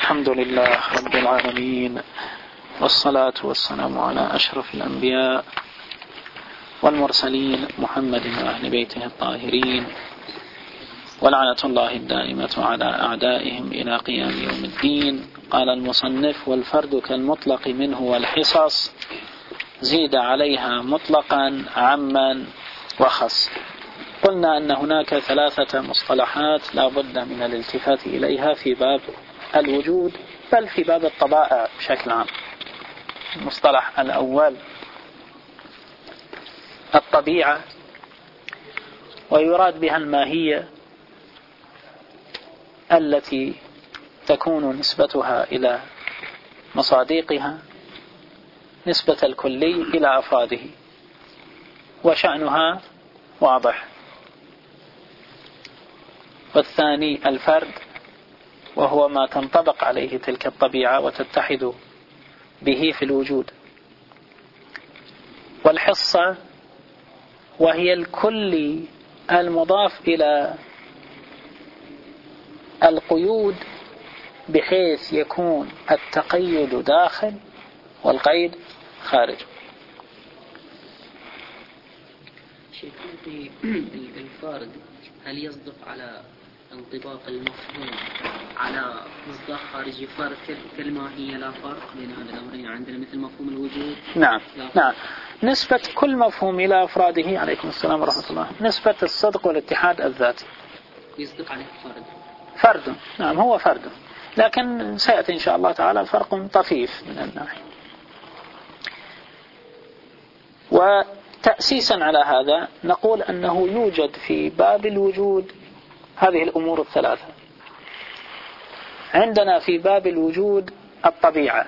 الحمد لله رب العالمين، والصلاة والسلام على أشرف الأنبياء والمرسلين محمد وأهل بيته الطاهرين، ولعنة الله الدائمة على أعدائهم إلى قيام يوم الدين. قال المصنف: والفرد كالمطلق منه والحصص زيد عليها مطلقا عما وخص. قلنا أن هناك ثلاثة مصطلحات لا بد من الالتفات إليها في باب الوجود، بل في باب الطبائع بشكل عام. المصطلح الأول الطبيعة، ويراد بها الماهية التي تكون نسبتها إلى مصادقها نسبة الكلي إلى أفراده، وشأنها واضح. والثاني الفرد، وهو ما تنطبق عليه تلك الطبيعة وتتحد به في الوجود. والحصة، وهي الكلي المضاف إلى القيود بحيث يكون التقيد داخل والقيد خارج. شيخ، في الفرد هل يصدق على انطباق المفهوم على مصداق خارجي فرد كالماهية لا فرق بين هذه الأمرين عندنا مثل مفهوم الوجود؟ نعم. نسبة كل مفهوم إلى أفراده، عليكم السلام ورحمة الله، نسبة الصدق والاتحاد الذاتي يصدق عليه فرد. نعم، هو فرد، لكن سيأتي إن شاء الله تعالى فرق طفيف من الناحية. وتأسيسا على هذا نقول أنه يوجد في باب الوجود هذه الأمور الثلاثة. عندنا في باب الوجود الطبيعة،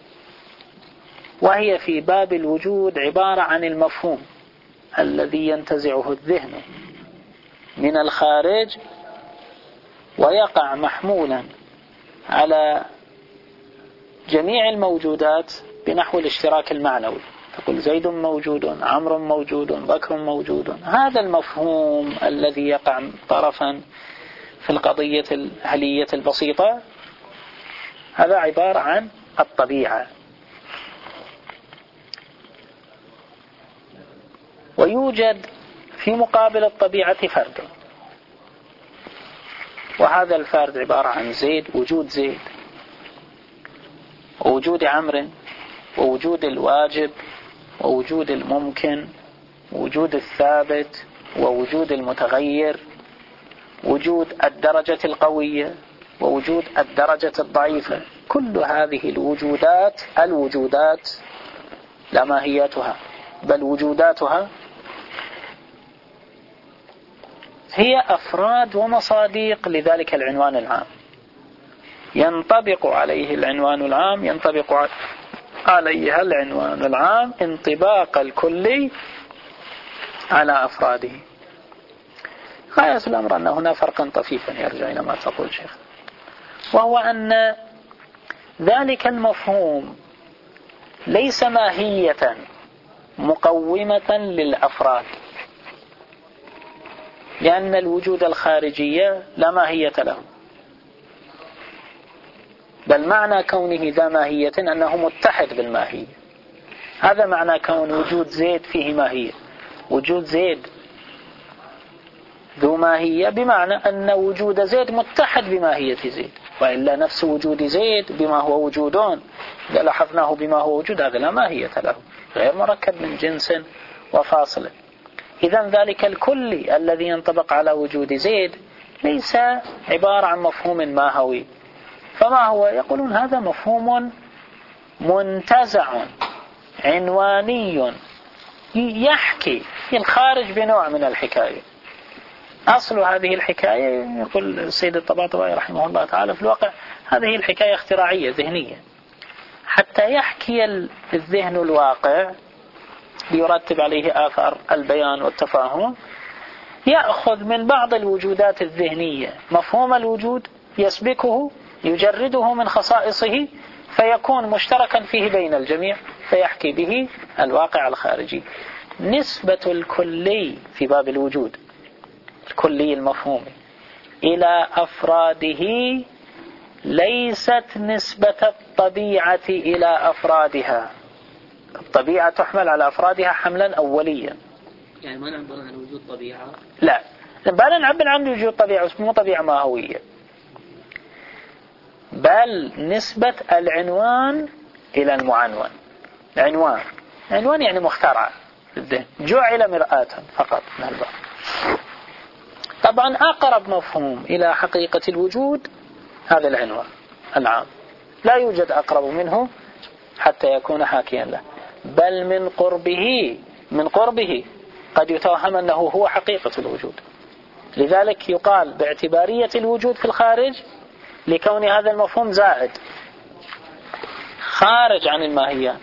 وهي في باب الوجود عبارة عن المفهوم الذي ينتزعه الذهن من الخارج ويقع محمولا على جميع الموجودات بنحو الاشتراك المعنوي. تقول زيد موجود، عمرو موجود، بكر موجود. هذا المفهوم الذي يقع طرفا في القضية الهلية البسيطة هذا عبارة عن الطبيعة. ويوجد في مقابل الطبيعة فرد، وهذا الفرد عبارة عن زيد، وجود زيد، ووجود عمرو، ووجود الواجب، ووجود الممكن، ووجود الثابت، ووجود المتغير، وجود الدرجة القوية، ووجود الدرجة الضعيفة. كل هذه الوجودات لا ماهياتها بل وجوداتها هي أفراد ومصادق لذلك العنوان العام. ينطبق عليه العنوان العام، ينطبق عليها العنوان العام انطباق الكلي على أفراده. غاية الأمر أن هنا فرقا طفيفا يرجع إلى ما تقول شيخ، وهو أن ذلك المفهوم ليس ماهية مقومة للأفراد، لأن الوجود الخارجية لا ماهية له، بل معنى كونه ذا ماهية أنه متحد بالماهية. هذا معنى كون وجود زيد فيه ماهية. وجود زيد ذو ماهية بمعنى أن وجود زيد متحد بماهية زيد، وإلا نفس وجود زيد بما هو وجودون إذا لاحظناه بما هو وجود هذا لا ماهية له، غير مركب من جنس وفاصل. إذن ذلك الكلي الذي ينطبق على وجود زيد ليس عبارة عن مفهوم ماهوي. فما هو؟ يقولون هذا مفهوم منتزع عنواني يحكي الخارج بنوع من الحكاية. أصل هذه الحكاية، يقول السيد الطباطبائي رحمه الله تعالى، في الواقع هذه الحكاية اختراعية ذهنية حتى يحكي الذهن الواقع ليرتب عليه آثار البيان والتفاهم. يأخذ من بعض الوجودات الذهنية مفهوم الوجود يسبكه، يجرده من خصائصه، فيكون مشتركا فيه بين الجميع، فيحكي به الواقع الخارجي. نسبة الكلي في باب الوجود، الكلي المفهومي، إلى أفراده ليست نسبة الطبيعة إلى أفرادها. الطبيعة تحمل على أفرادها حملا أوليا. يعني ما نعبر عن وجود طبيعة؟ لا، بل نعبر عن وجود طبيعة، بس مو طبيعة ماهوية، بل نسبة العنوان إلى المعنون. عنوان يعني مخترع، جعل مرآة فقط من الباب. طبعا أقرب مفهوم إلى حقيقة الوجود هذا العنوان العام، لا يوجد أقرب منه حتى يكون حاكيا له، بل من قربه قد يتوهم أنه هو حقيقة الوجود. لذلك يقال باعتبارية الوجود في الخارج لكون هذا المفهوم زائد خارج عن الماهيات،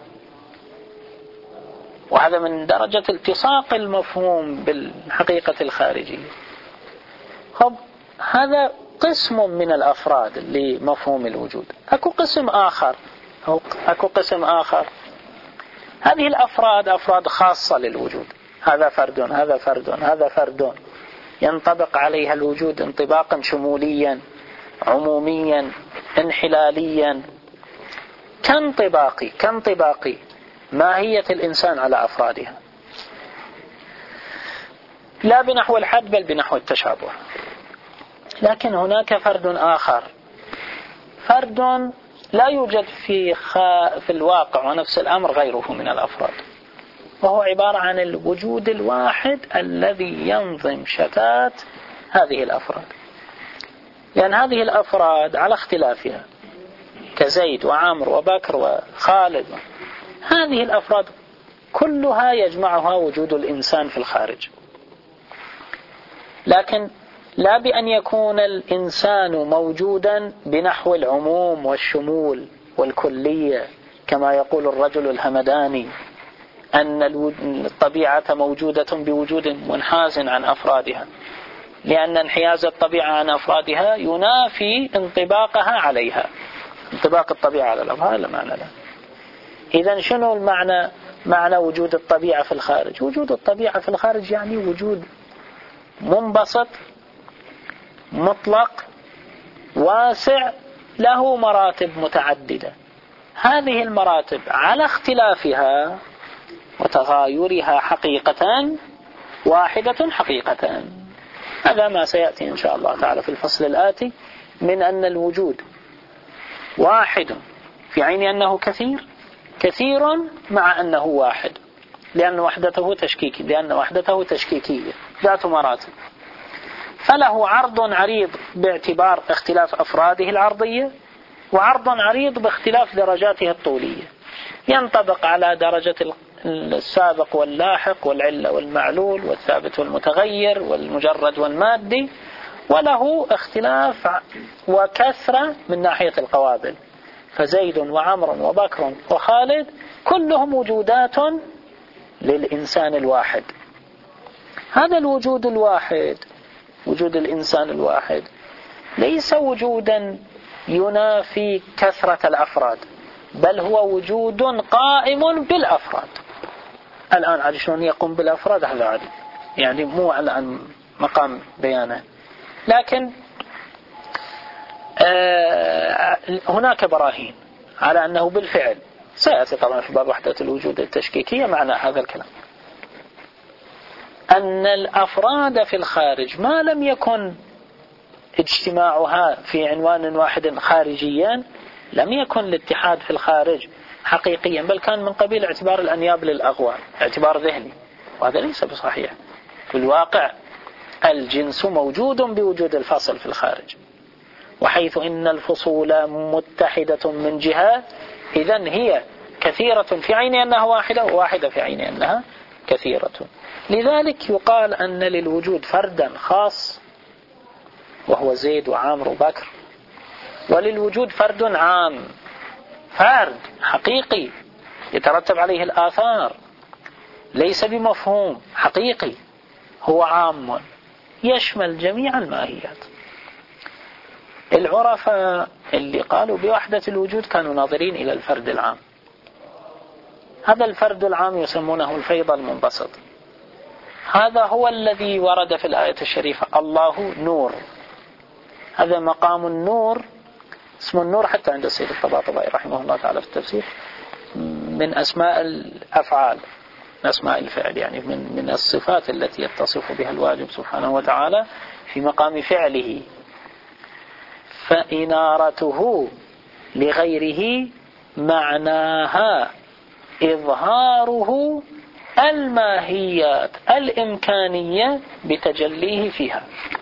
وهذا من درجة التصاق المفهوم بالحقيقة الخارجية. هذا قسم من الأفراد لمفهوم الوجود. أكو قسم آخر، هذه الأفراد أفراد خاصة للوجود، هذا فرد ينطبق عليها الوجود انطباقا شموليا عموميا انحلاليا كانطباقي ماهية الإنسان على أفرادها، لا بنحو الحد بل بنحو التشابه. لكن هناك فرد آخر، فرد لا يوجد في الواقع ونفس الأمر غيره من الأفراد، وهو عبارة عن الوجود الواحد الذي ينظم شتات هذه الأفراد. لأن هذه الأفراد على اختلافها كزيد وعمر وبكر وخالد، هذه الأفراد كلها يجمعها وجود الإنسان في الخارج، لكن لا بأن يكون الإنسان موجودا بنحو العموم والشمول والكلية كما يقول الرجل الهمداني أن الطبيعة موجودة بوجود منحاز عن أفرادها، لأن انحياز الطبيعة عن أفرادها ينافي انطباقها عليها، انطباق الطبيعة على الأفراد لا معنى له. إذن شنو المعنى؟ معنى وجود الطبيعة في الخارج. وجود الطبيعة في الخارج يعني وجود منبسط مطلق واسع له مراتب متعددة، هذه المراتب على اختلافها وتغايرها حقيقة واحدة حقيقة. هذا ما سيأتي إن شاء الله تعالى في الفصل الآتي، من أن الوجود واحد في عين أنه كثير مع أنه واحد، لأن وحدته تشكيكية ذات مراتب، فله عرض عريض باعتبار اختلاف أفراده العرضية، وعرض عريض باختلاف درجاته الطولية، ينطبق على درجة السابق واللاحق والعلة والمعلول والثابت والمتغير والمجرد والمادي، وله اختلاف وكثرة من ناحية القوابل، فزيد وعمر وبكر وخالد كلهم وجودات للإنسان الواحد. هذا الوجود الواحد، وجود الإنسان الواحد، ليس وجودا ينافي كثرة الأفراد، بل هو وجود قائم بالأفراد. الآن عاد شلون يقوم بالأفراد هذا عادي، يعني مو الآن مقام بيانه، لكن هناك براهين على أنه بالفعل سيأتي طبعا في باب وحدة الوجود التشكيكية معنى هذا الكلام، أن الأفراد في الخارج ما لم يكن اجتماعها في عنوان واحد خارجيا، لم يكن الاتحاد في الخارج حقيقيا، بل كان من قبيل اعتبار الأنياب للأغوار، اعتبار ذهني، وهذا ليس بصحيح. في الواقع الجنس موجود بوجود الفصل في الخارج، وحيث إن الفصول متحدة من جهة، إذن هي كثيرة في عين أنها واحدة، وواحدة في عين أنها كثيرة. لذلك يقال أن للوجود فردا خاص وهو زيد وعامر وبكر، وللوجود فرد عام، فرد حقيقي يترتب عليه الآثار، ليس بمفهوم حقيقي، هو عام يشمل جميع الماهيات. العرفاء اللي قالوا بوحدة الوجود كانوا ناظرين إلى الفرد العام، هذا الفرد العام يسمونه الفيض المنبسط، هذا هو الذي ورد في الآية الشريفة الله نور، هذا مقام النور اسم النور حتى عند السيد الطباطبائي رحمه الله تعالى في التفسير من أسماء الأفعال، من أسماء الفعل، يعني من الصفات التي يتصف بها الواجب سبحانه وتعالى في مقام فعله. فإنارته لغيره معناها إظهاره الماهيات الإمكانية بتجليه فيها،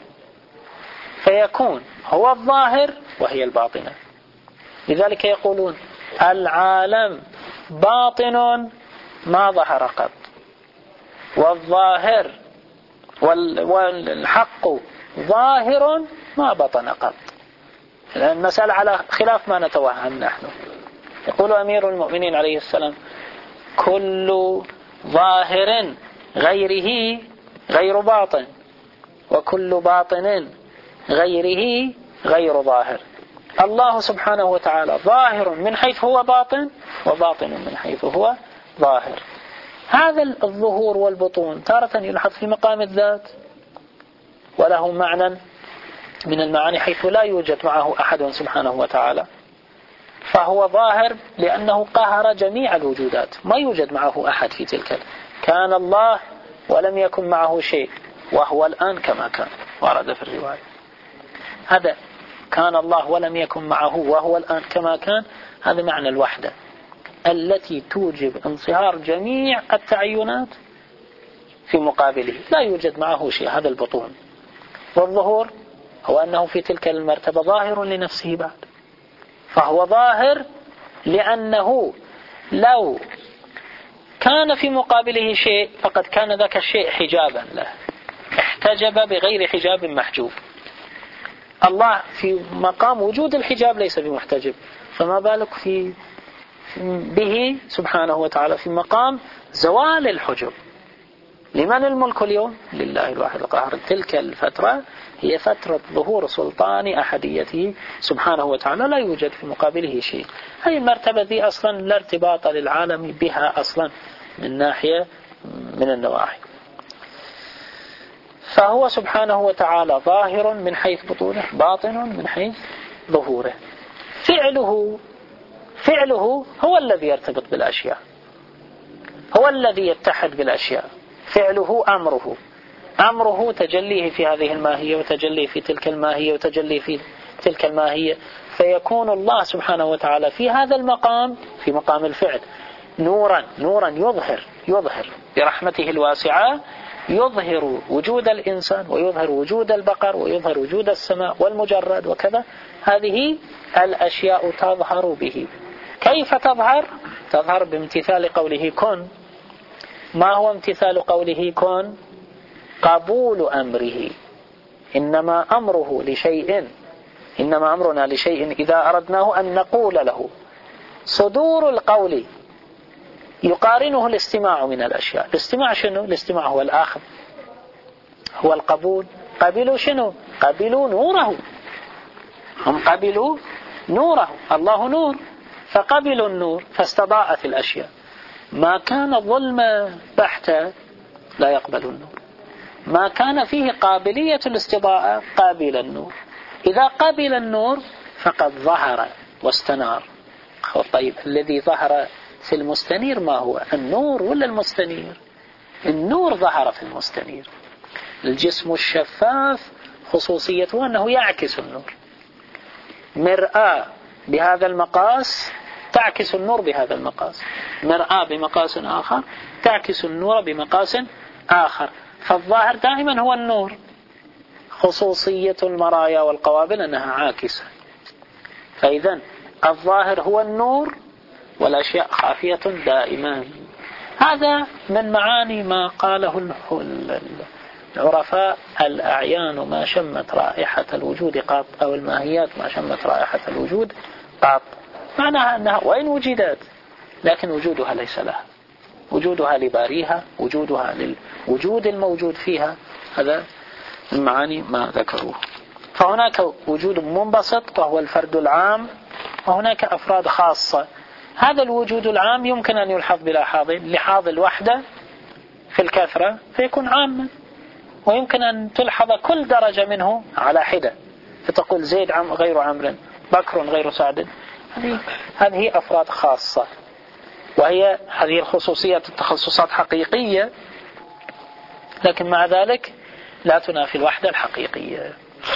فيكون هو الظاهر وهي الباطنة. لذلك يقولون العالم باطن ما ظهر قط، والظاهر والحق ظاهر ما بطن قط. المسألة على خلاف ما نتوهم نحن. يقول أمير المؤمنين عليه السلام كل ظاهر غيره غير باطن، وكل باطن غيره غير ظاهر. الله سبحانه وتعالى ظاهر من حيث هو باطن، وباطن من حيث هو ظاهر. هذا الظهور والبطون تارة يلحظ في مقام الذات، وله معنى من المعاني حيث لا يوجد معه أحد سبحانه وتعالى، فهو ظاهر لأنه قهر جميع الوجودات، ما يوجد معه أحد في تلك. كان الله ولم يكن معه شيء، وهو الآن كما كان، ورد في الرواية. هذا كان الله ولم يكن معه وهو الآن كما كان، هذا معنى الوحدة التي توجب انصهار جميع التعينات في مقابله، لا يوجد معه شيء، هذا البطون. والظهور هو أنه في تلك المرتبة ظاهر لنفسه بعد، فهو ظاهر لأنه لو كان في مقابله شيء فقد كان ذاك الشيء حجابا له، احتجب بغير حجاب محجوب. الله في مقام وجود الحجاب ليس بمحتجب، فما بالك به سبحانه وتعالى في مقام زوال الحجب. لمن الملك اليوم؟ لله الواحد القهار. تلك الفترة هي فترة ظهور سلطان أحديته سبحانه وتعالى، لا يوجد في مقابله شيء. هذه المرتبة دي أصلا لا ارتباط للعالم بها أصلا من ناحية من النواحي. فهو سبحانه وتعالى ظاهر من حيث بطونه، باطن من حيث ظهوره. فعله هو الذي يرتبط بالأشياء، هو الذي يتحد بالأشياء. فعله أمره تجليه في هذه الماهية، وتجليه في تلك الماهية، وتجليه في تلك الماهية، فيكون الله سبحانه وتعالى في هذا المقام، في مقام الفعل، نورا يظهر برحمته الواسعة، يظهر وجود الإنسان، ويظهر وجود البقر، ويظهر وجود السماء والمجرد وكذا. هذه الأشياء تظهر به. كيف تظهر؟ تظهر بامتثال قوله كن. ما هو امتثال قوله كن؟ قبول أمره. إنما أمرنا لشيء إذا أردناه أن نقول له. صدور القول يقارنه الاستماع من الأشياء. الاستماع شنو؟ الاستماع هو الآخر، هو القبول. قبلوا شنو؟ قبلوا نوره. هم قبلوا نوره، الله نور، فقبلوا النور فاستضاءت الأشياء. ما كان ظلمة بحتة لا يقبل النور، ما كان فيه قابلية الاستضاءة قابل النور. إذا قبل النور فقد ظهر واستنار. طيب الذي ظهر في المستنير ما هو؟ النور ولا المستنير؟ النور ظهر في المستنير. الجسم الشفاف خصوصيته أنه يعكس النور. مرآة بهذا المقاس تعكس النور بهذا المقاس، مرآة بمقاس آخر تعكس النور بمقاس آخر. فالظاهر دائما هو النور. خصوصية المرايا والقوابل أنها عاكسة. فإذا الظاهر هو النور، والأشياء خافية دائما. هذا من معاني ما قاله العرفاء: الأعيان ما شمت رائحة الوجود قط، أو الماهيات ما شمت رائحة الوجود قط. معناها أنها وإن وجدت لكن وجودها ليس لها، وجودها لباريها، وجودها للوجود الموجود فيها. هذا من معاني ما ذكروه. فهناك وجود منبسط وهو الفرد العام، وهناك أفراد خاصة. هذا الوجود العام يمكن أن يلحظ بلحاظ الوحدة في الكثرة فيكون عاما، ويمكن أن تلحظ كل درجة منه على حدة، فتقول زيد غير عمرو، بكر غير سعد، هذه أفراد خاصة، وهي هذه الخصوصيات التخصصات حقيقية، لكن مع ذلك لا تنافي الوحدة الحقيقية.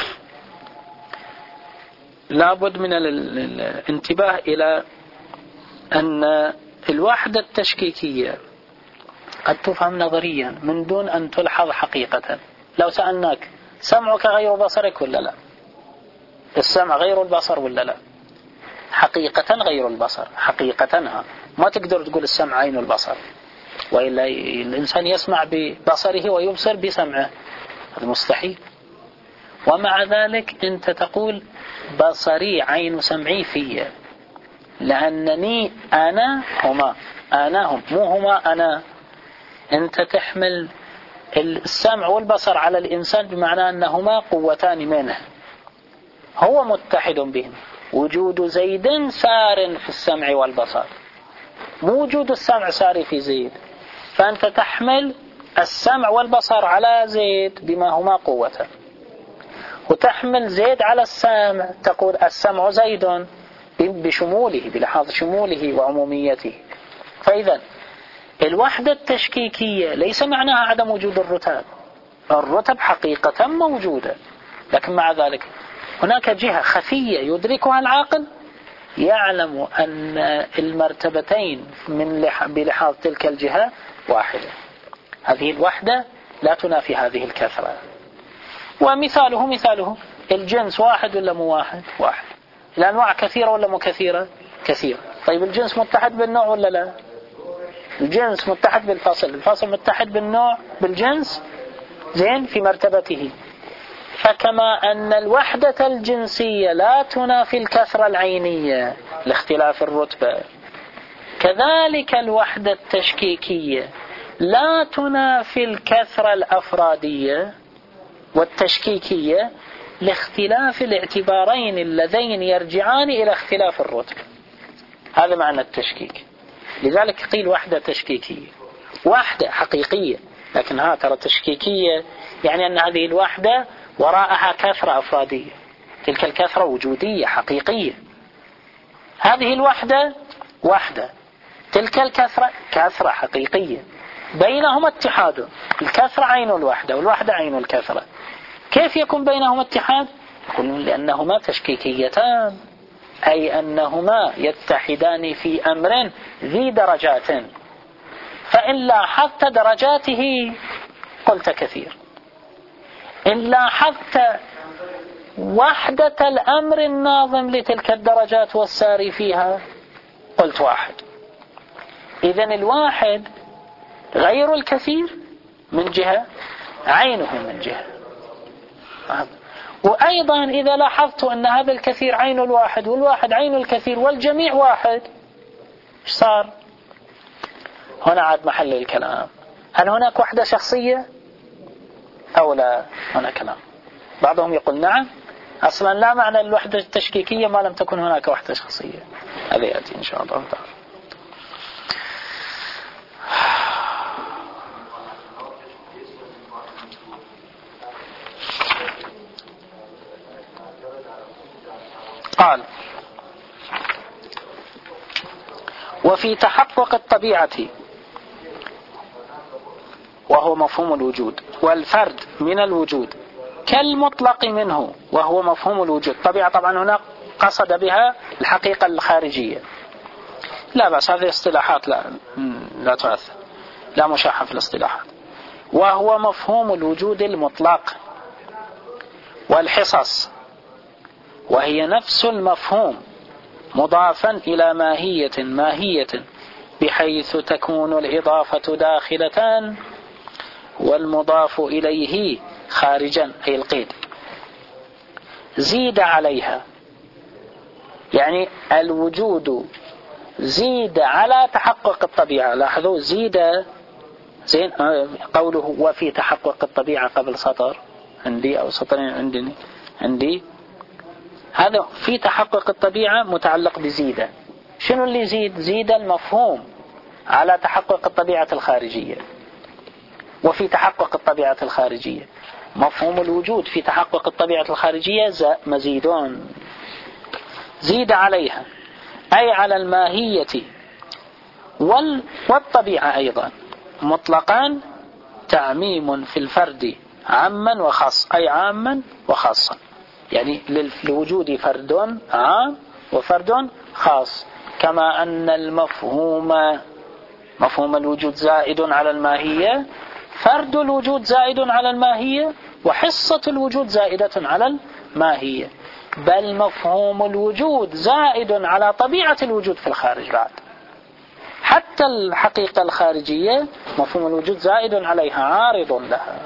لابد من الانتباه إلى أن الوحدة التشكيكية قد تفهم نظريا من دون أن تلحظ حقيقة. لو سألناك سمعك غير بصرك ولا لا؟ السمع غير البصر ولا لا؟ حقيقة غير البصر، حقيقتها ما تقدر تقول السمع عين البصر، وإلا الإنسان يسمع ببصره ويبصر بسمعه، هذا مستحيل. ومع ذلك أنت تقول بصري عين سمعي فيه، لأنني أنا هما، أنا هم مو هما أنا. أنت تحمل السمع والبصر على الإنسان بمعنى أنهما قوتان منه، هو متحد بهم. وجود زيد سار في السمع والبصر، مو وجود السمع ساري في زيد. فأنت تحمل السمع والبصر على زيد بما هما قوة، وتحمل زيد على السمع، تقول السمع زيد بشموله، بلحاظ شموله وعموميته. فإذا الوحدة التشكيكية ليس معناها عدم وجود الرتب، الرتب حقيقة موجودة، لكن مع ذلك هناك جهة خفية يدركها العاقل، يعلم أن المرتبتين بلحاظ تلك الجهة واحدة. هذه الوحدة لا تنافي هذه الكثرة. ومثاله الجنس واحد ولا مو واحد؟ واحد. الأنواع كثيرة ولا مو كثيرة؟ كثيرة. طيب الجنس متحد بالنوع ولا لا؟ الجنس متحد بالفصل، الفصل متحد بالنوع بالجنس، زين، في مرتبته. فكما أن الوحدة الجنسية لا تنافي الكثرة العينية لاختلاف الرتبة، كذلك الوحدة التشكيكية لا تنافي الكثرة الأفرادية والتشكيكية لاختلاف الاعتبارين اللذين يرجعان إلى اختلاف الرتبة. هذا معنى التشكيك. لذلك قيل وحدة تشكيكية، وحدة حقيقية، لكنها ترى تشكيكية، يعني أن هذه الوحدة وراءها كثرة أفرادية، تلك الكثرة وجودية حقيقية. هذه الوحدة وحدة، تلك الكثرة كثرة حقيقية، بينهما اتحاد. الكثرة عين الوحدة والوحدة عين الكثرة. كيف يكون بينهما اتحاد؟ يقولون لأنهما تشكيكيتان، أي أنهما يتحدان في أمر ذي درجات، فإن لاحظت درجاته قلت كثير، إن لاحظت وحدة الأمر الناظم لتلك الدرجات والساري فيها قلت واحد. إذن الواحد غير الكثير من جهة، عينه من جهة. وأيضا إذا لاحظت أن هذا الكثير عين الواحد والواحد عين الكثير والجميع واحد، إيش صار؟ هنا عاد محل الكلام، هل هناك وحدة شخصية أو لا؟ هنا كلام. بعضهم يقول نعم، أصلا لا معنى الوحدة التشكيكية ما لم تكن هناك وحدة شخصية. هذا يأتي إن شاء الله تعالى. قال وفي تحقق الطبيعة وهو مفهوم الوجود والفرد من الوجود كالمطلق منه وهو مفهوم الوجود. طبيعة طبعا هنا قصد بها الحقيقة الخارجية، لا بس هذه اصطلاحات لا تؤثر، لا مشاحة في الاصطلاحات. وهو مفهوم الوجود المطلق والحصص، وهي نفس المفهوم مضافا إلى ماهية بحيث تكون الإضافة داخلة والمضاف إليه خارجا، أي القيد. زيد عليها، يعني الوجود زيد على تحقق الطبيعة. لاحظوا زيد، زين، قوله وفي تحقق الطبيعة قبل سطر عندي أو سطرين عندي هذا في تحقق الطبيعة متعلق بزيدة. شنو اللي يزيد؟ زيد المفهوم على تحقق الطبيعة الخارجية. وفي تحقق الطبيعة الخارجية مفهوم الوجود في تحقق الطبيعة الخارجية مزيدون. زيد عليها أي على الماهية والطبيعة أيضا مطلقا تعميم في الفرد عاما وخاص، أي عاما وخاصا، يعني لوجود فرد عام وفرد خاص. كما أن مفهوم الوجود زائد على الماهية، فرد الوجود زائد على الماهية، وحصة الوجود زائدة على الماهية، بل مفهوم الوجود زائد على طبيعة الوجود في الخارج بعد. حتى الحقيقة الخارجية مفهوم الوجود زائد عليها عارض لها.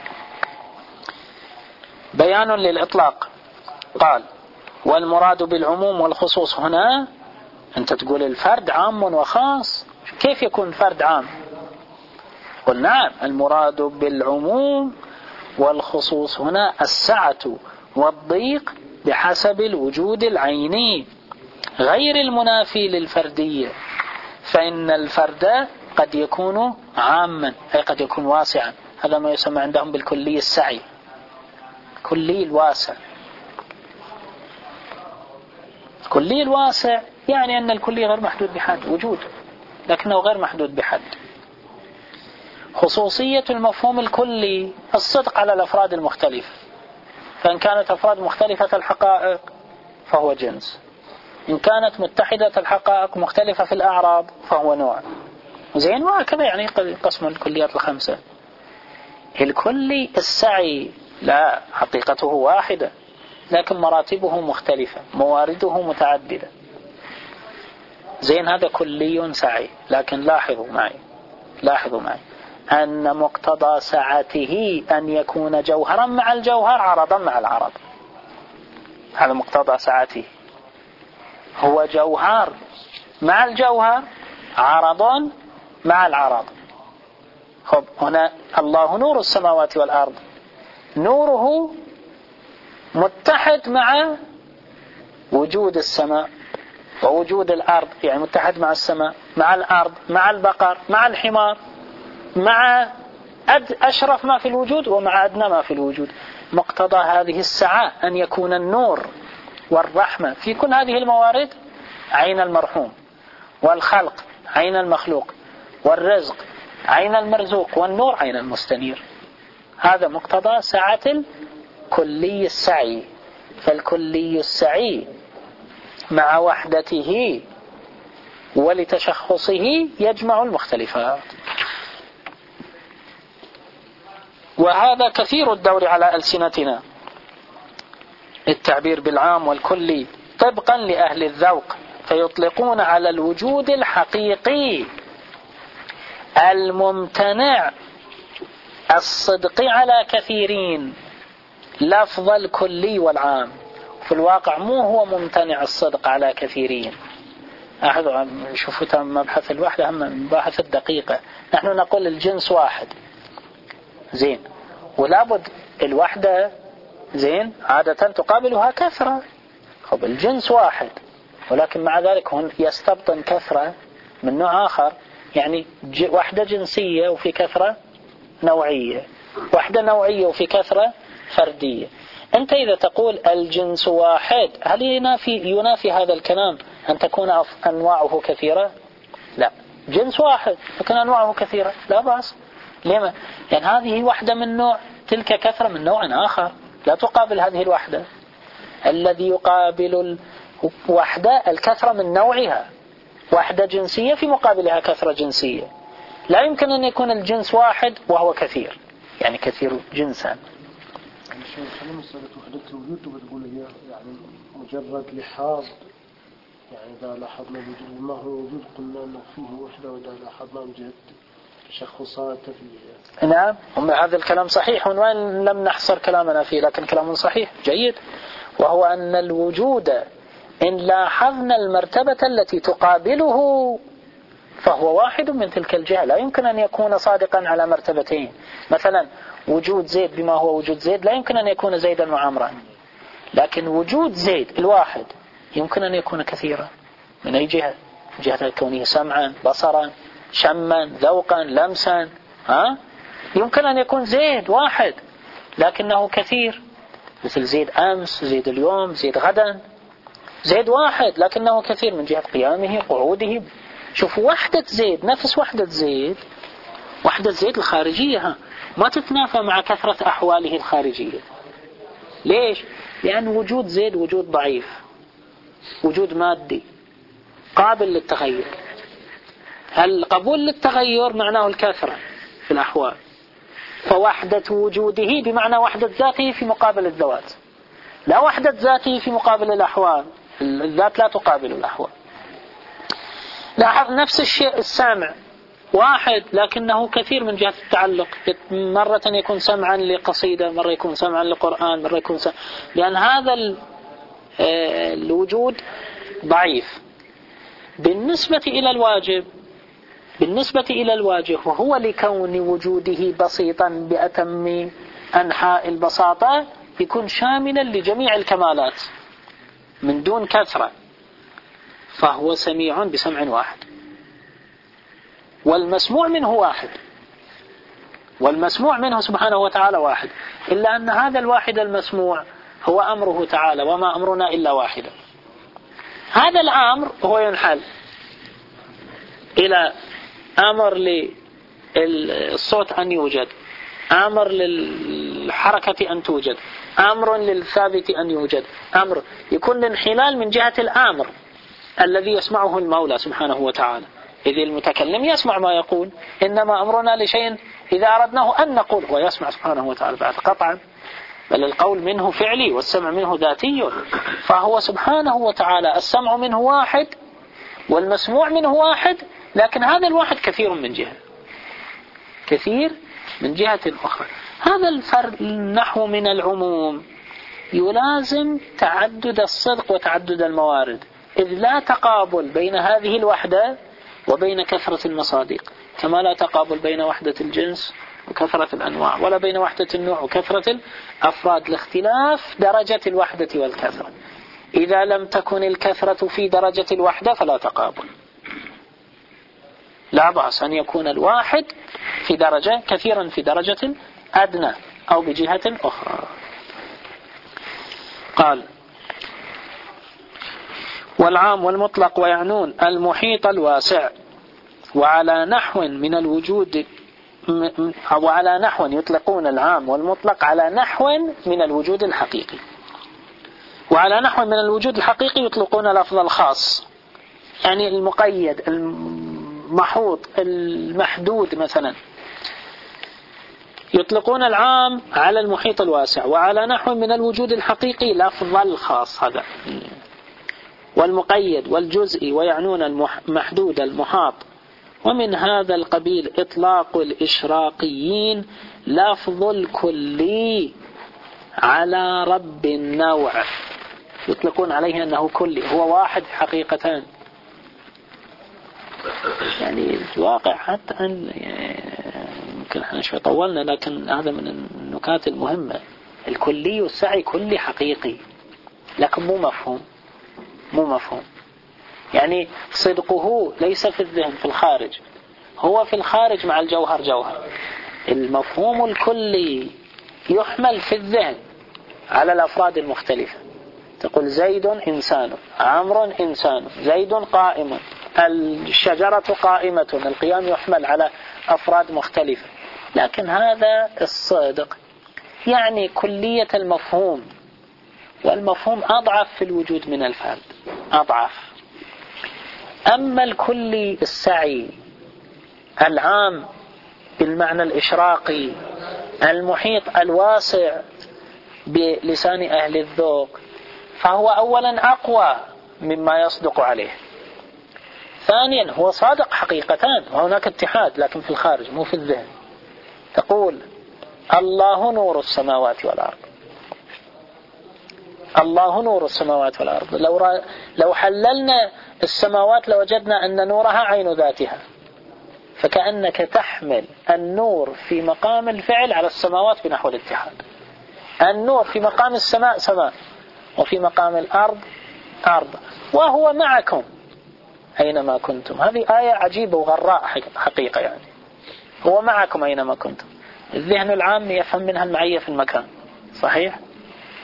بيان للإطلاق. قال: والمراد بالعموم والخصوص هنا، أنت تقول الفرد عام وخاص، كيف يكون فرد عام؟ قل نعم، المراد بالعموم والخصوص هنا السعة والضيق بحسب الوجود العيني غير المنافي للفردية، فإن الفرد قد يكون عاما أي قد يكون واسعا، هذا ما يسمى عندهم بالكلي السعي، كلي الواسع. كلي الواسع يعني أن الكلي غير محدود بحد وجود، لكنه غير محدود بحد. خصوصية المفهوم الكلي الصدق على الأفراد المختلفة، فإن كانت أفراد مختلفة الحقائق فهو جنس، إن كانت متحدة الحقائق مختلفة في الأعراض فهو نوع. زين، وهكذا يعني قسم الكليات الخمسة. الكلي السعي لا، حقيقته واحدة لكن مراتبه مختلفة، موارده متعددة. زين، هذا كلي سعي، لكن لاحظوا معي أن مقتضى سعته أن يكون جوهرا مع الجوهر عرضا مع العرض. هذا مقتضى سعته، هو جوهر مع الجوهر عرض مع العرض. خب، هنا الله نور السماوات والأرض، نوره متحد مع وجود السماء ووجود الأرض، يعني متحد مع السماء مع الأرض مع البقر مع الحمار، مع أشرف ما في الوجود ومع أدنى ما في الوجود. مقتضى هذه السعة أن يكون النور والرحمة في كل هذه الموارد عين المرحوم، والخلق عين المخلوق، والرزق عين المرزوق، والنور عين المستنير. هذا مقتضى سعة الكلي السعي. فالكلي السعي مع وحدته ولتشخصه يجمع المختلفات. وهذا كثير الدور على ألسنتنا، التعبير بالعام والكلي طبقا لأهل الذوق، فيطلقون على الوجود الحقيقي الممتنع الصدق على كثيرين لفظ الكلي والعام. في الواقع مو هو ممتنع الصدق على كثيرين. شوفوا مبحث الوحدة هم مباحث الدقيقة. نحن نقول الجنس واحد، زين، ولابد الوحدة زين عادة تقابلها كثرة. خب، الجنس واحد ولكن مع ذلك هون يستبطن كثرة من نوع آخر، يعني وحدة جنسية وفي كثرة نوعية، وحدة نوعية وفي كثرة فردية. أنت إذا تقول الجنس واحد، هل ينافي هذا الكلام أن تكون أنواعه كثيرة؟ لا، جنس واحد لكن أنواعه كثيرة لا بأس. لما؟ يعني هذه وحدة من نوع، تلك كثرة من نوع آخر، لا تقابل هذه الوحدة. الذي يقابل الوحدة الكثرة من نوعها، وحدة جنسية في مقابلها كثرة جنسية. لا يمكن أن يكون الجنس واحد وهو كثير، يعني كثير جنسا. خلينا مسألة وحدة الوجود بتقول هي يعني مجرد لحاظ، يعني إذا لاحظنا الوجود ما هو وجود قلنا أنه فيه وحدة، وإذا لاحظنا من جهة تشخصات فيه. نعم، هذا الكلام صحيح وإن لم نحصر كلامنا فيه، لكن كلام صحيح جيد، وهو أن الوجود إن لاحظنا المرتبة التي تقابله فهو واحد من تلك الجهة، لا يمكن أن يكون صادقا على مرتبتين. مثلا وجود زيد بما هو وجود زيد لا يمكن أن يكون زيدا وعمرا، لكن وجود زيد الواحد يمكن أن يكون كثيرا. من أي جهة؟ جهة كونه سمعا، بصرا، شما، ذوقا، لمسا. يمكن أن يكون زيد واحد لكنه كثير، مثل زيد أمس، زيد اليوم، زيد غدا. زيد واحد لكنه كثير من جهة قيامه قعوده. شوف وحدة زيد نفس وحدة زيد الخارجية ما تتنافى مع كثرة أحواله الخارجية. ليش؟ لأن وجود زيد وجود ضعيف، وجود مادي قابل للتغير. القبول للتغير معناه الكثرة في الأحوال، فوحدة وجوده بمعنى وحدة ذاته في مقابل الذوات، لا وحدة ذاته في مقابل الأحوال. الذات لا تقابل الأحوال. لاحظ نفس الشيء السامع واحد لكنه كثير من جهة التعلق، مرة يكون سمعا لقصيدة، مرة يكون سمعا لقرآن، مرة يكون لأن هذا الوجود ضعيف. بالنسبة إلى الواجب وهو لكون وجوده بسيطا بأتم أنحاء البساطة يكون شاملا لجميع الكمالات من دون كثرة، فهو سميع بسمع واحد، والمسموع منه سبحانه وتعالى واحد، إلا أن هذا الواحد المسموع هو أمره تعالى، وما أمرنا إلا واحدا. هذا الأمر هو ينحل إلى أمر للصوت أن يوجد، أمر للحركة أن توجد، أمر للثابت أن يوجد، أمر يكون الانحلال من جهة الأمر الذي يسمعه المولى سبحانه وتعالى، إذ المتكلم يسمع ما يقول، إنما أمرنا لشيء إذا أردناه أن نقول، ويسمع سبحانه وتعالى بعد قطعا، بل القول منه فعلي والسمع منه ذاتي، فهو سبحانه وتعالى السمع منه واحد والمسموع منه واحد، لكن هذا الواحد كثير من جهة أخرى. هذا الفرق نحو من العموم يلازم تعدد الصدق وتعدد الموارد، إذ لا تقابل بين هذه الوحدة وبين كثرة المصادق، كما لا تقابل بين وحدة الجنس وكثرة الأنواع، ولا بين وحدة النوع وكثرة الأفراد، لاختلاف درجة الوحدة والكثرة. إذا لم تكن الكثرة في درجة الوحدة فلا تقابل، لا بأس أن يكون الواحد في درجة كثيرا في درجة أدنى أو بجهة أخرى. قال: والعام والمطلق ويعنون المحيط الواسع، وعلى نحو من الوجود، وعلى نحو يطلقون العام والمطلق على نحو من الوجود الحقيقي، وعلى نحو من الوجود الحقيقي يطلقون لفظ الخاص، يعني المقيد المحوط المحدود. مثلا يطلقون العام على المحيط الواسع، وعلى نحو من الوجود الحقيقي لفظ الخاص هذا، والمقيد والجزئي، ويعنون المحدود المحاط. ومن هذا القبيل إطلاق الإشراقيين لفظ الكلي على رب النوع، يطلقون عليه أنه كلي، هو واحد حقيقتان. يعني الواقع حتى أن يمكن احنا شوي طولنا، لكن هذا من النكات المهمة. الكلي والسعي كلي حقيقي، لكن مو مفهوم. يعني صدقه ليس في الذهن، في الخارج، هو في الخارج مع الجوهر جوهر. المفهوم الكلي يحمل في الذهن على الأفراد المختلفة، تقول زيد إنسان، عمرو إنسان، زيد قائم، الشجرة قائمة، القيام يحمل على أفراد مختلفة. لكن هذا الصدق يعني كلية المفهوم، والمفهوم أضعف في الوجود من الفرد، أضعف. أما الكلي السعي العام بالمعنى الإشراقي المحيط الواسع بلسان أهل الذوق، فهو أولا أقوى مما يصدق عليه، ثانيا هو صادق حقيقتان، وهناك اتحاد لكن في الخارج مو في الذهن. تقول الله نور السماوات والأرض، الله نور السماوات والأرض، لو حللنا السماوات لوجدنا أن نورها عين ذاتها، فكأنك تحمل النور في مقام الفعل على السماوات بنحو الاتحاد. النور في مقام السماء سماء، وفي مقام الأرض أرض، وهو معكم أينما كنتم. هذه آية عجيبة وغراء حقيقة، يعني هو معكم أينما كنتم. الذهن العام يفهم منها المعية في المكان، صحيح؟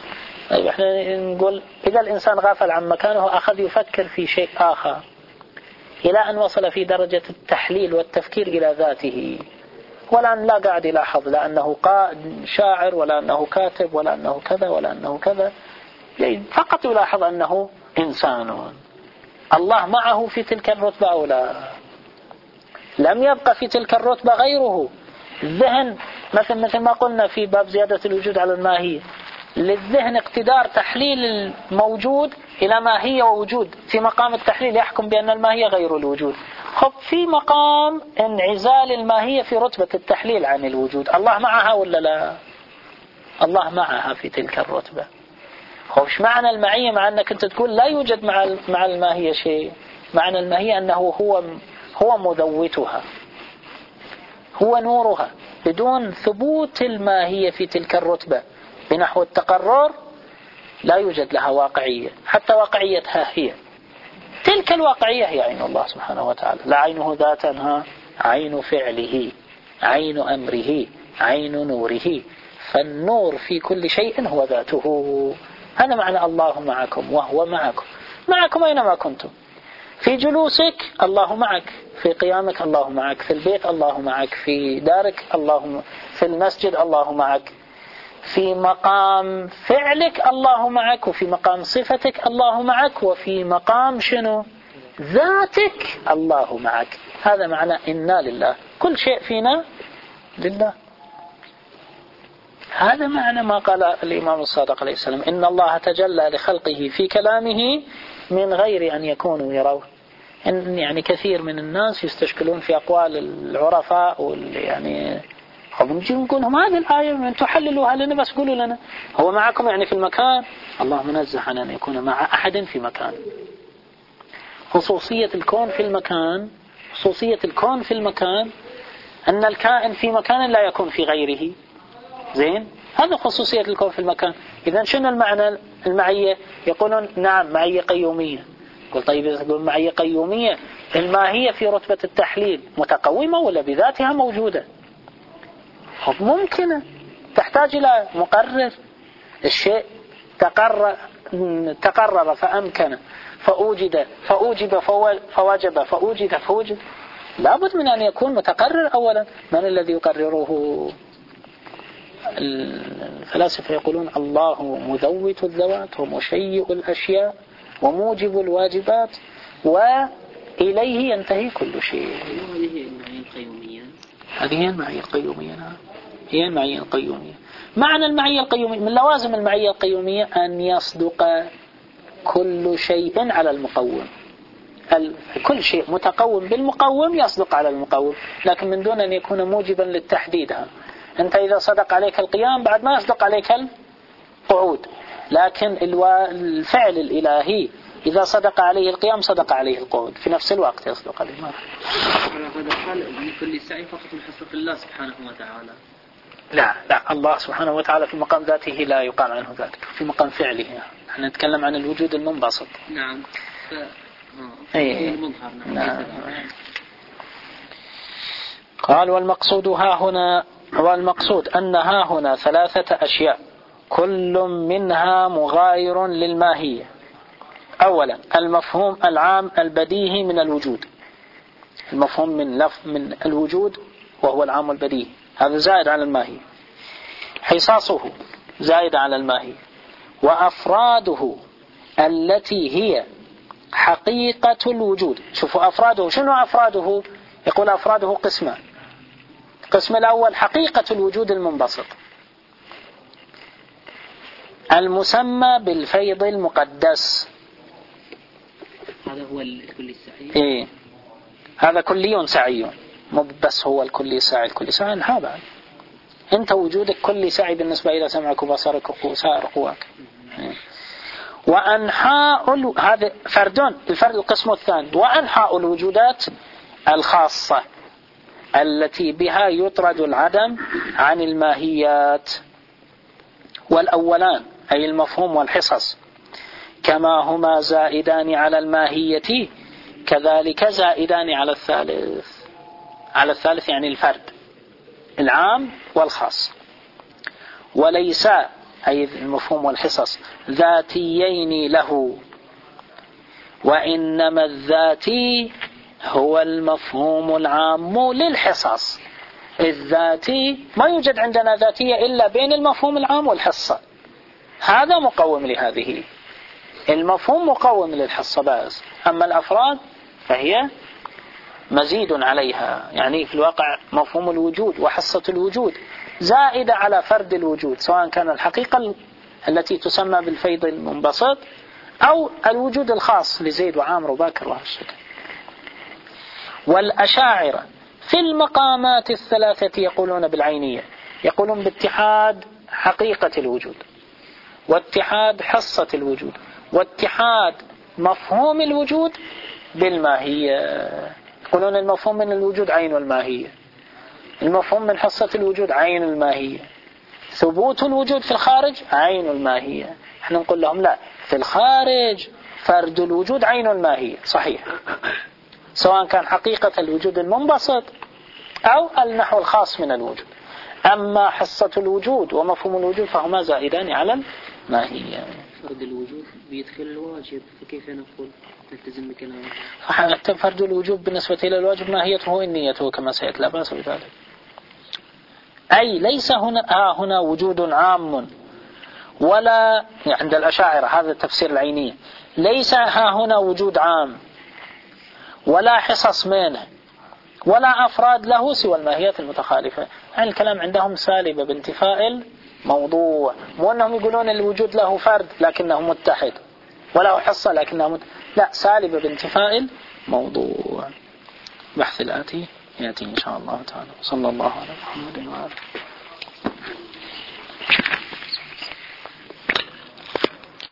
طيب احنا نقول إذا الإنسان غافل عن مكانه أخذ يفكر في شيء آخر إلى أن وصل في درجة التحليل والتفكير إلى ذاته، والآن لا قاعد يلاحظ لا أنه شاعر ولا أنه كاتب ولا أنه كذا ولا أنه كذا، فقط يلاحظ أنه إنسان. الله معه في تلك الرتبة أو لا؟ لم يبقى في تلك الرتبة غيره. الذهن مثل ما قلنا في باب زيادة الوجود على الماهية، للذهن اقتدار تحليل الموجود إلى ماهية ووجود، في مقام التحليل يحكم بأن الماهية غير الوجود. في مقام انعزال الماهية في رتبة التحليل عن الوجود، الله معها ولا لا؟ الله معها في تلك الرتبة. ايش معنى المعية؟ مع أنك أنت تقول لا يوجد مع الماهية شيء. معنى الماهية أنه هو مذوتها، هو نورها، بدون ثبوت الماهية في تلك الرتبة بنحو التقرر لا يوجد لها واقعية، حتى واقعيتها هي تلك الواقعية هي عين الله سبحانه وتعالى، لا عينه ذاتها، عين فعله، عين أمره، عين نوره، فالنور في كل شيء هو ذاته. هذا معنى الله معكم، وهو معكم أينما كنتم. في جلوسك الله معك، في قيامك الله معك، في البيت الله معك، في دارك الله، في المسجد الله معك، في مقام فعلك الله معك، وفي مقام صفتك الله معك، وفي مقام شنو؟ ذاتك الله معك. هذا معنى إنا لله، كل شيء فينا لله. هذا معنى ما قال الإمام الصادق عليه السلام: إن الله تجلى لخلقه في كلامه من غير أن يكونوا يروه. يعني كثير من الناس يستشكلون في أقوال العرفاء يعني نجي نقول لهم هذه الآية من تحللوها لنا، بس قولوا لنا هو معكم يعني في المكان. الله منزه عن أن يكون مع أحد في مكان. خصوصية الكون في المكان أن الكائن في مكان لا يكون في غيره. زين، هذا خصوصية الكون في المكان. إذن شنو المعنى المعية؟ يقولون نعم معية قيومية. قل طيب يقول معية قيومية، الماهية في رتبة التحليل متقومة ولا بذاتها موجودة؟ ممكنة، تحتاج إلى مقرر. الشيء تقرر فأمكن فأوجد فوجب فأوجد. لابد من أن يكون متقرر أولا. من الذي يقرره؟ الفلاسفة يقولون الله مذوت الذوات ومشيء الأشياء وموجب الواجبات وإليه ينتهي كل شيء. هذه هي المعية القيومية. هي المعية القيومية. معنى المعية القيومية، من لوازم المعية القيومية أن يصدق كل شيء على المقوم. كل شيء متقوم بالمقوم يصدق على المقوم، لكن من دون أن يكون موجبا للتحديدها. أنت إذا صدق عليك القيام بعد ما يصدق عليك القعود، لكن الفعل الإلهي إذا صدق عليه القيام صدق عليه القعود في نفس الوقت يصدق عليه. هذا حال من كل سعي فقط محصور في الله سبحانه وتعالى. لا، الله سبحانه وتعالى في مقام ذاته لا يقام عنه ذلك، في مقام فعله. نحن نتكلم عن الوجود المنبسط. نعم. المظهر. نعم. قال والمقصود أن ها هنا 3 أشياء كل منها مغاير للماهية. أولا المفهوم العام البديهي من الوجود، المفهوم من الوجود وهو العام البديهي، هذا زائد على الماهية. حصاصه زائد على الماهية. وأفراده التي هي حقيقة الوجود. شوفوا أفراده، شنو أفراده؟ يقول أفراده قسمان. القسم الأول حقيقة الوجود المنبسط المسمى بالفيض المقدس. هذا هو الكلي السعي. هذا كلي سعي، مو بس هو الكلي سعي. الكلي سعي هذا أنت وجودك كلي سعي بالنسبة إلى سمعك وبصرك وسائر قواك. وأنحاء هذا فردون. الفرد القسم الثاني وأنحاء الوجودات الخاصة التي بها يطرد العدم عن الماهيات. والأولان أي المفهوم والحصص كما هما زائدان على الماهية كذلك زائدان على الثالث. على الثالث يعني الفرد العام والخاص. وليس أي المفهوم والحصص ذاتيين له، وإنما الذاتي هو المفهوم العام للحصص. الذاتي ما يوجد عندنا ذاتية إلا بين المفهوم العام والحصة، هذا مقوم لهذه، المفهوم مقوم للحصة بس، أما الأفراد فهي مزيد عليها. يعني في الواقع مفهوم الوجود وحصة الوجود زائدة على فرد الوجود، سواء كان الحقيقة التي تسمى بالفيض المنبسط أو الوجود الخاص لزيد وعامر وباكر وهالشكل. والأشاعرة في المقامات الثلاثة يقولون بالعينية، يقولون باتحاد حقيقة الوجود، واتحاد حصة الوجود، واتحاد مفهوم الوجود بالماهية. يقولون المفهوم من الوجود عين الماهية، المفهوم من حصة الوجود عين الماهية، ثبوت الوجود في الخارج عين الماهية. احنا نقول لهم لا، في الخارج فرد الوجود عين الماهية، صحيح، سواء كان حقيقة الوجود المنبسط أو النحو الخاص من الوجود. أما حصة الوجود ومفهوم الوجود فهما زائدان على الماهية. فرد الوجود بيدخل الواجب، فكيف نقول نلتزم بكلامه؟ حتى فرد الوجود بالنسبة إلى الواجب ماهيته النية كما سيأتي، لا بأس بذلك. أي ليس هنا وجود عام، ولا عند الأشاعرة هذا التفسير العيني، ليس هنا وجود عام ولا حصص منه ولا أفراد له سوى الماهيات المتخالفة. يعني الكلام عندهم سالبة بانتفاء الموضوع، مو أنهم يقولون الوجود له فرد لكنه متحد، وله حصة لكنه لا، سالبة بانتفاء الموضوع. بحث الآتي يأتي إن شاء الله تعالى. صلى الله عليه وسلم.